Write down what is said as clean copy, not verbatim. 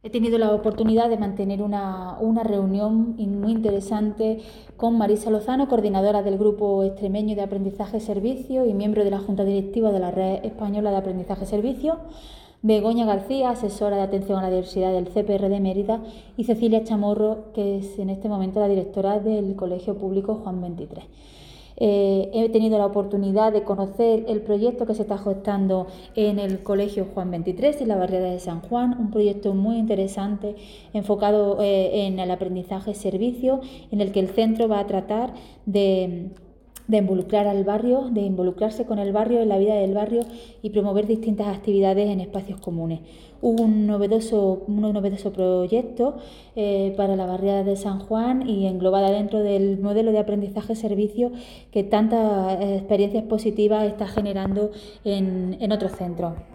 He tenido la oportunidad de mantener una reunión muy interesante con Marisa Lozano, coordinadora del Grupo Extremeño de Aprendizaje Servicio y miembro de la Junta Directiva de la Red Española de Aprendizaje Servicio, Begoña García, asesora de atención a la diversidad del CPR de Mérida, y Cecilia Chamorro, que es en este momento la directora del Colegio Público Juan 23. He tenido la oportunidad de conocer el proyecto que se está gestando en el Colegio Juan 23, en la barriada de San Juan, un proyecto muy interesante enfocado en el aprendizaje servicio, en el que el centro va a tratar de involucrar al barrio, de involucrarse con el barrio, en la vida del barrio, y promover distintas actividades en espacios comunes. Un novedoso proyecto para la barriada de San Juan y englobada dentro del modelo de aprendizaje-servicio que tantas experiencias positivas está generando en otros centros.